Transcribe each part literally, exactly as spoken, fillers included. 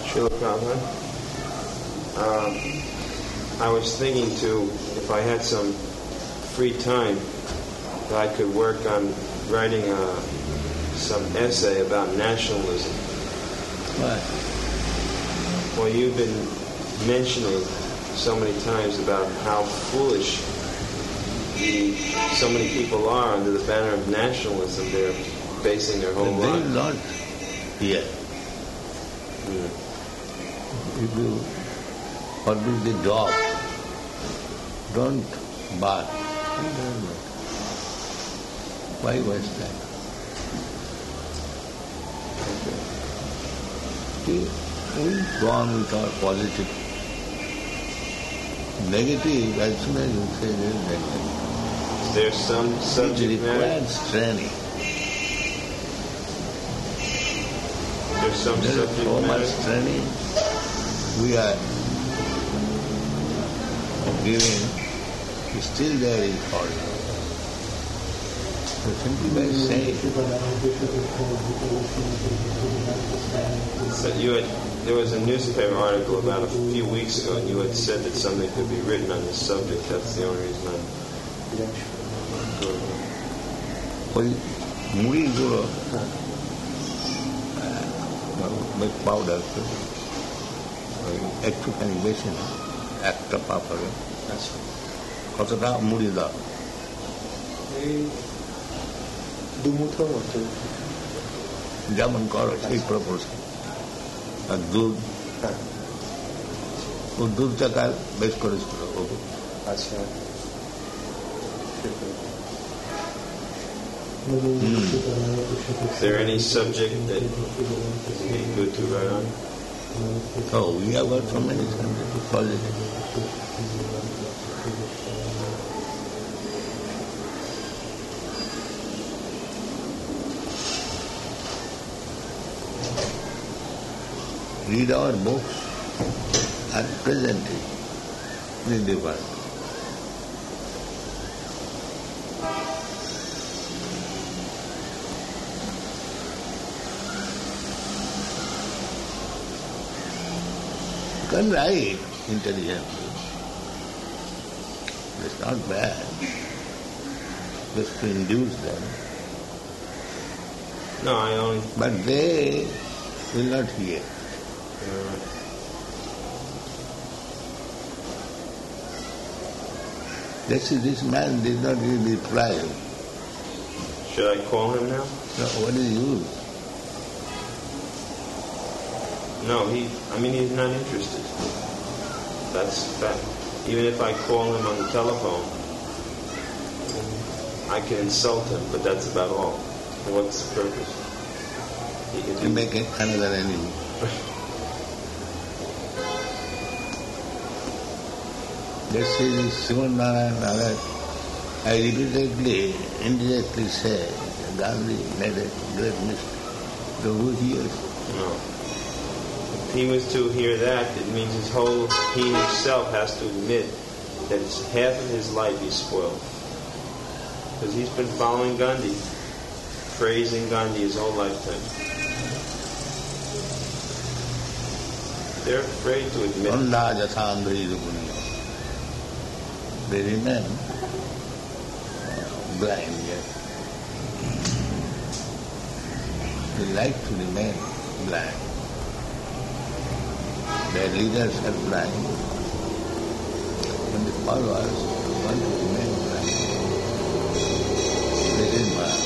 Srila Prabhupada. Um, I was thinking to, if I had some free time, that I could work on writing uh, some essay about nationalism. Why? Well, you've been mentioning so many times about how foolish the, so many people are under the banner of nationalism. They're basing their whole They life. will not hear. Hmm. If you forbid the dog, don't bark. Why waste time? See, we go on with our positive. Negative, as soon as you say there is negative. Is there some It subject matter? requires training. There's some There is subject so matter. much training we are giving, still there is fault. So simply by saying, So you had, there was a newspaper article about a few weeks ago, and you had said that something could be written on this subject. That's the only reason I'm. ওই মুড়িগুলো ওই powder ওই একটুখানি বেশি না একটা পাপ হবে কতটা মুড়ি দাও দুমুঠোর মতো যেমন করো সেই প্রপোর্শন আর দুধ ও দুধ টাকা বেশ করেছিল আচ্ছা Is there any subject that would be good to write on? Oh, we have got so many subjects, positive. Read our books at present in the world. You can write intelligently. It's not bad. Just to induce them. No, I only. But they will not hear. Uh, They see this man did not give reply. should I call him now? So what is use? No, he. I mean, he's not interested. That's a fact. Even if I call him on the telephone, I can insult him, but that's about all. What's the purpose? He can You do. make another enemy. Let's say this Sivan Narayan, I repeatedly, indirectly say, Gandhi made a great mistake. So who hears? No. If he was to hear that, it means his whole, he himself has to admit that it's half of his life he's spoiled. Because he's been following Gandhi, praising Gandhi his whole lifetime. They're afraid to admit it. Anda Jasandri Rupuniya. They remain blind yet. They like to remain blind. Their leaders are blind, and the followers want to remain blind. This is Maya.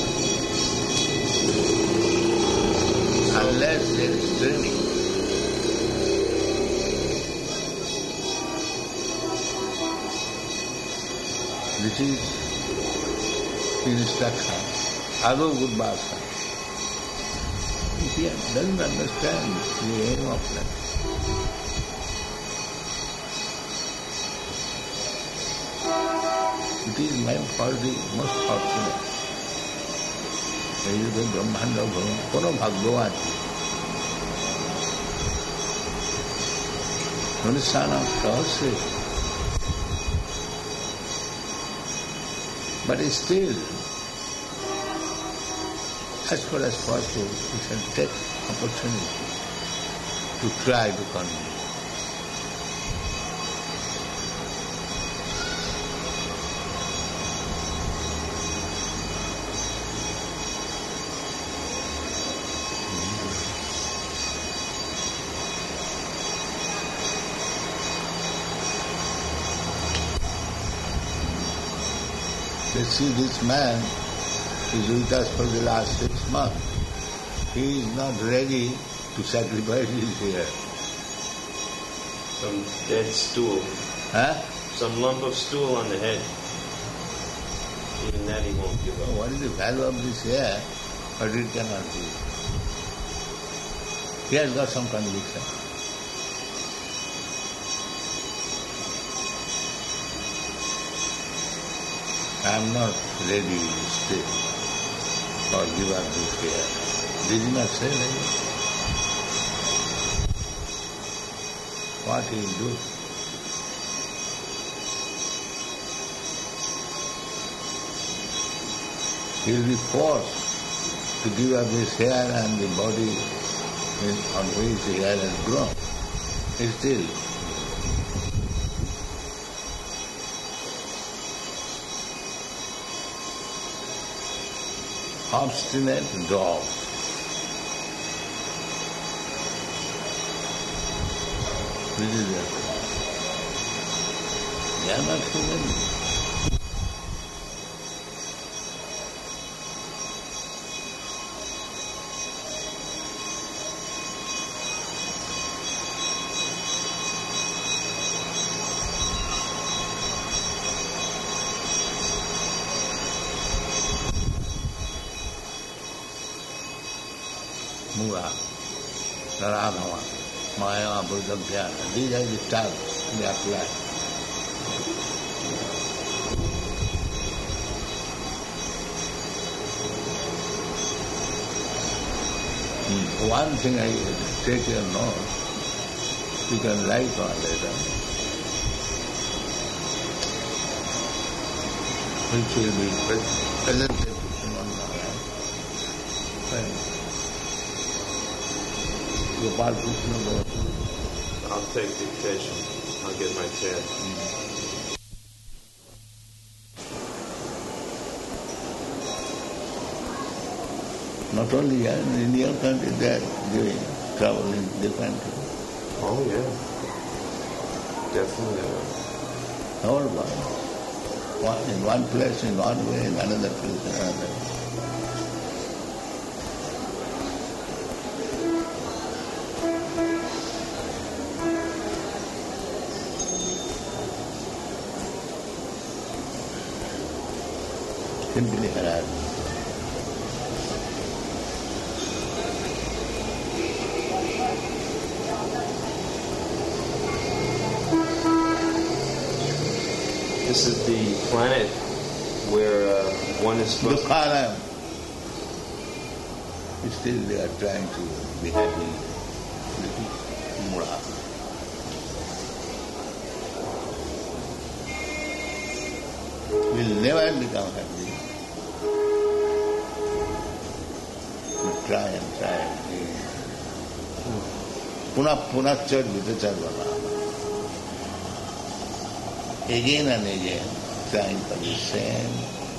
Unless there is training, this is instruction, Ado Gurvasa. If he doesn't understand the aim of life, it is meant for the most fortunate. এই যুগে ব্রহ্মাণ্ড ভ্রমণ কোনো ভাগ্য আছে মনুষ্যানাম সহস্রে but still as far as possible we shall take opportunity to try to convince. You see, this man is with us for the last six months. He is not ready to sacrifice his hair. Some dead stool. Huh? Some lump of stool on the head. Even that he won't give up. What is the value of this hair? But it cannot be. He has got some conviction. I am not ready to stay or give up this hair. Did he not say like that? What he will do? He will be forced to give up his hair and the body on which the hair has grown. Still, obstinate dog. This is it. They are not human beings. Mura, Naradhava, Maya, Buddha, Jnana. These are the styles they apply. Hmm. One thing I take your note, you can write on later, which will be presented to Srimad Narayana. Gopal Krishna Goswami. I'll take dictation. I'll get my tab. Mm-hmm. Not only here, in your country they are doing travel in different countries. Oh yeah. Definitely. All one. One in one place in one way, in another place in another way. Simply harassed. This is the planet where uh, one is supposed to... Dukharam. Still they are trying to be happy. Mura. Will never become happy. You try and try and Puna puna chad vitachar bana. Again and again, trying for the same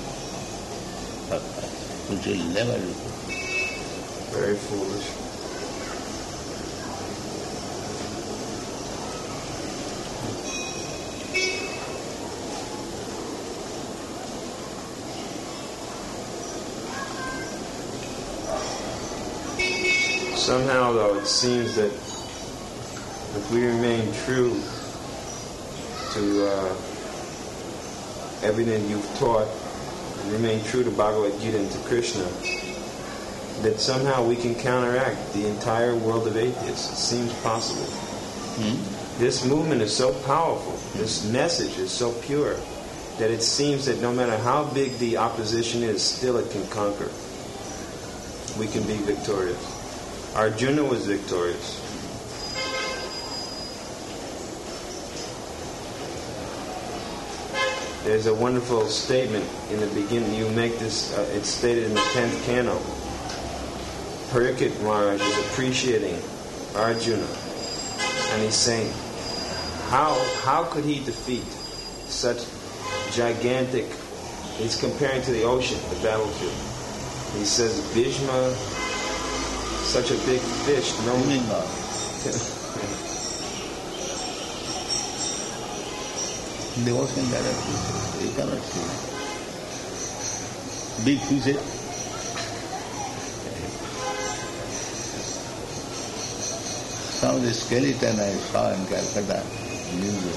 purpose, which will never be. Very foolish. Somehow, though, it seems that if we remain true to uh, everything you've taught, and remain true to Bhagavad Gita and to Krishna, that somehow we can counteract the entire world of atheists. It seems possible. Hmm? This movement is so powerful, this message is so pure, that it seems that no matter how big the opposition is, still it can conquer. We can be victorious. Arjuna was victorious. There's a wonderful statement in the beginning. You make this, uh, it's stated in the tenth canto. Parikshit Maharaj is appreciating Arjuna And he's saying, how how could he defeat such gigantic, he's comparing to the ocean, the battlefield. He says, Bhishma, such a big fish, no one... The ocean there are fishes, you cannot see. Big fishes. Some of the skeleton I saw in Calcutta museum.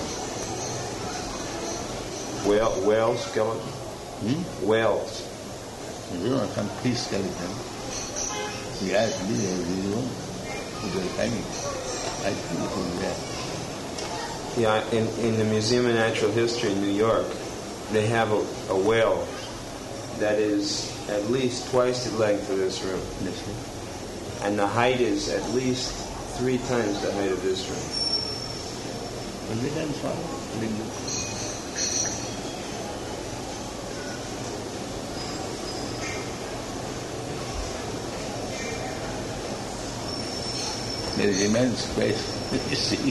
Whale, whale skeleton? Hmm? Whales. You know, some fish skeleton. Yes, this is the one. It was tiny. I think it was there. Yeah, in, in the Museum of Natural History in New York, they have a, a whale that is at least twice the length of this room. Yes, and the height is at least three times the height of this room. but they can swallow. They do. There is immense space, you see.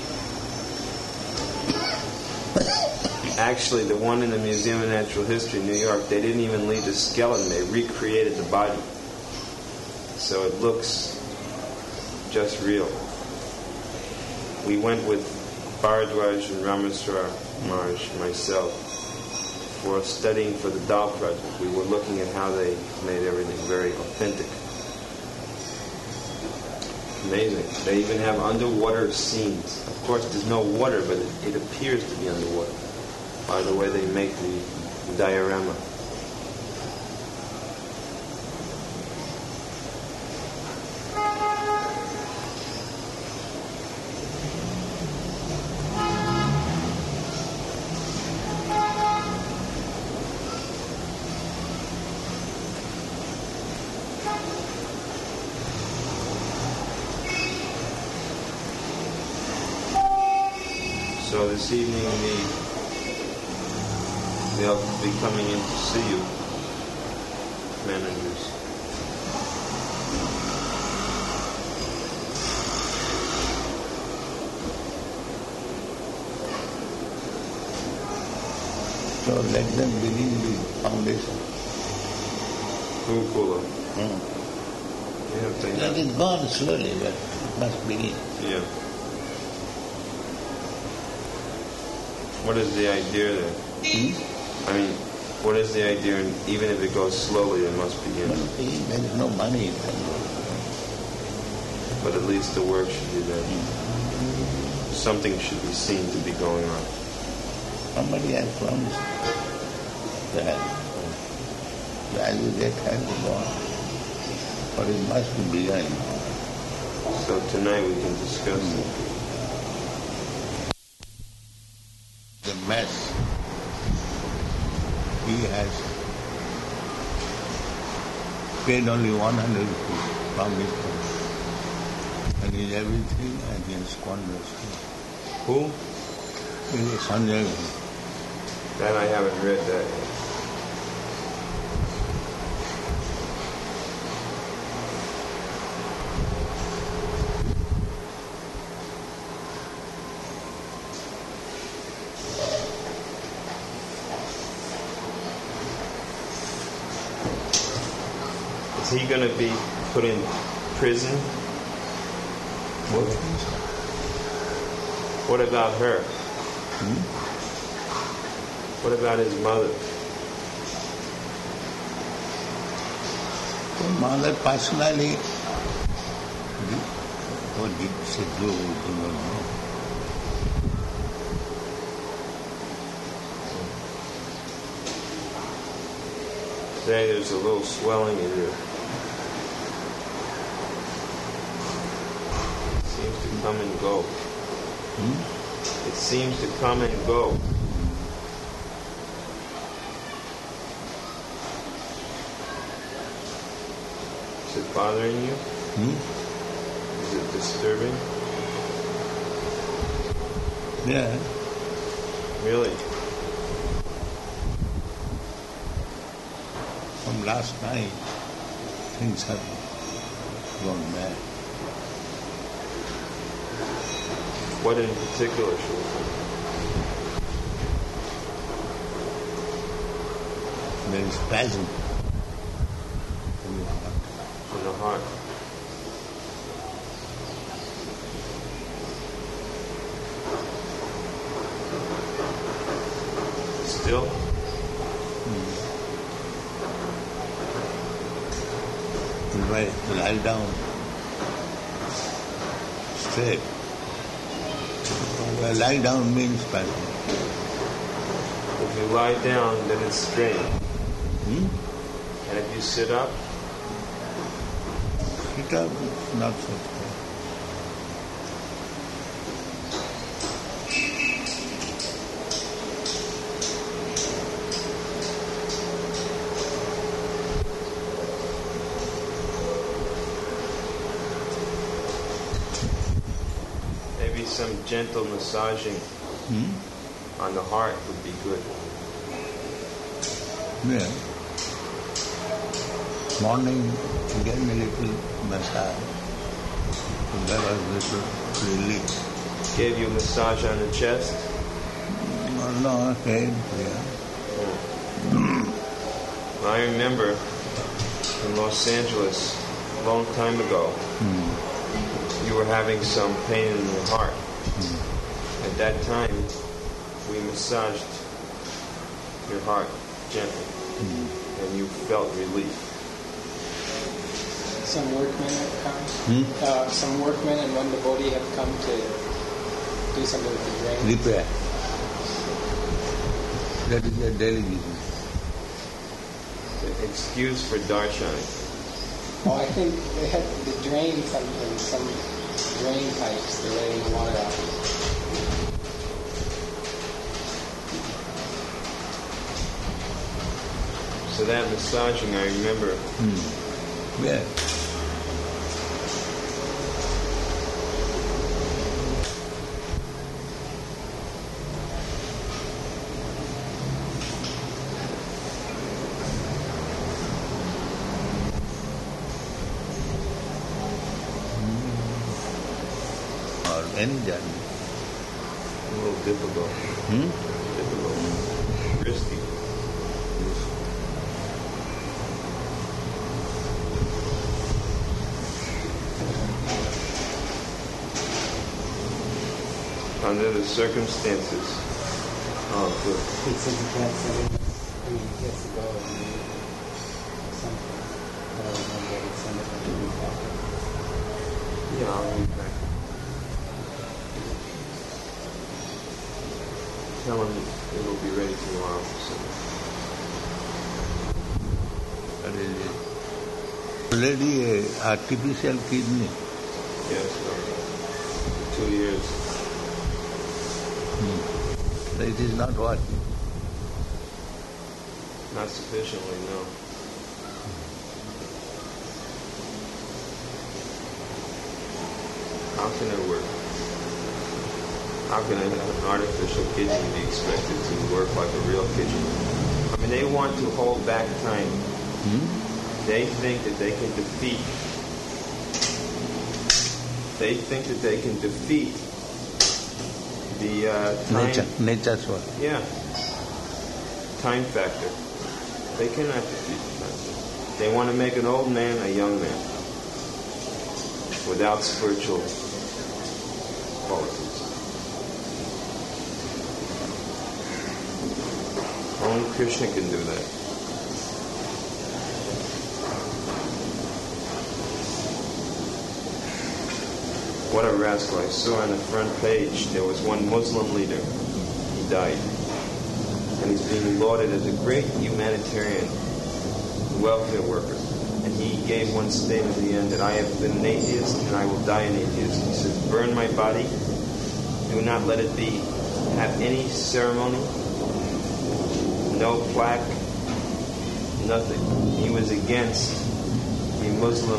Actually, the one in the Museum of Natural History in New York, they didn't even leave the skeleton. They recreated the body. So it looks just real. We went with Bharadwaj and Ramaswar Maharaj, myself, for studying for the Dal project. We were looking at how they made everything very authentic. Amazing. They even have underwater scenes. Of course, there's no water, but it, it appears to be underwater by the way they make the, the diorama. So this evening the they'll be coming in to see you, managers. So let them begin the foundation. Gurukula. Hmm. Yeah, they Let have- it go on slowly, but it must begin. yeah. What is the idea there? Hmm? I mean, what is the idea? And even if it goes slowly, it must begin. But see, there is no money in them. But at least the work should be there. Something should be seen to be going on. Somebody has promised that as you get has to go on. But it must be begun. So tonight we can discuss it. The mess he has paid only one hundred rupees from his pocket. And is everything and he has squandered. Who? It is Sanjay. That I haven't read that yet. Is he going to be put in prison? What? What about her? Hmm? What about his mother? The mother personally, what did she do? We do not know. Today there's a little swelling in your... It seems to come and go. Hmm? It seems to come and go. Is it bothering you? Hmm? Is it disturbing? Yeah. Really? From last night, things have gone bad. What in particular, Shulchan? There is passion In the heart. Still? If I lie down straight, well, lie down means passion. If you lie down, then it's straight. Hmm? And if you sit up, Sit up, it's not so straight. maybe some gentle massaging Hmm? on the heart would be good. Yeah. Morning, again a little massage. So that was a little relief. Gave you a massage on the chest? No, no, head, yeah. I remember in Los Angeles, a long time ago, Hmm. you were having some pain in your heart. Hmm. At that time, we massaged your heart gently, Hmm. and you felt relief. Some workmen have come. Hmm? Uh, some workmen and one devotee have come to do something with the drain. Repair. That is a daily business. The excuse for darshan. Oh, I think they had the drain something, some drain pipes. They're letting the water out. So that massaging, I remember, Hmm. Yeah. Or any journey. a little difficult. Hmm? Difficult. Risky. Under the circumstances. Oh, good. He says he can't send it. I mean, he has to go and do something. I don't remember what he sent it to me back. Yeah, I'll be back. Tell him it will be ready tomorrow. So. That is it. Already a artificial kidney. Yes, so two years. Hmm. It is not working. Not sufficiently, no. How can it work? How can an artificial kidney be expected to work like a real kidney? I mean, they want to hold back time. Hmm? They think that they can defeat. They think that they can defeat the uh, time. Nature, nature's work. Yeah. Time factor. They cannot defeat the time factor. They want to make an old man a young man without spiritual qualities. Only Krishna can do that. What a rascal. I saw on the front page there was one Muslim leader. He died. And he's being lauded as a great humanitarian welfare worker. And he gave one statement at the end that I have been an atheist and I will die an atheist. He says, burn my body. Do not let it be, have any ceremony, no plaque, nothing. He was against the Muslim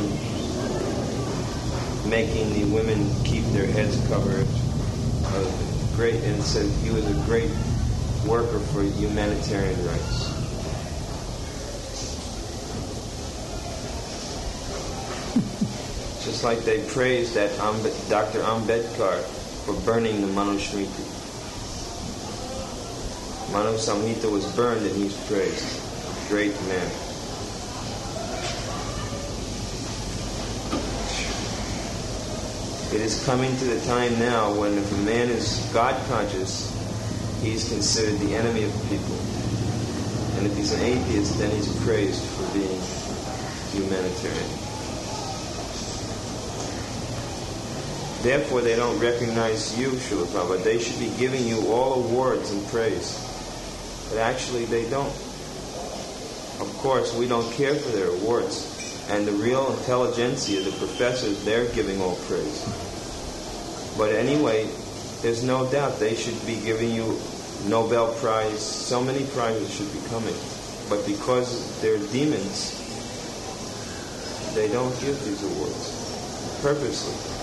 making the women keep their heads covered. Uh, great, and said he was a great worker for humanitarian rights. Just like they praised that Amb- Doctor Ambedkar for burning the Manusmriti. Manu Samhita was burned and he's praised. Great man. It is coming to the time now when if a man is God conscious, he is considered the enemy of the people. And if he's an atheist, then he's praised for being humanitarian. Therefore, they don't recognize you, Srila Prabhupada. They should be giving you all awards and praise. But actually, they don't. Of course, we don't care for their awards. And the real intelligentsia, the professors, they're giving all praise. But anyway, there's no doubt they should be giving you Nobel Prize. So many prizes should be coming. But because they're demons, they don't give these awards purposely.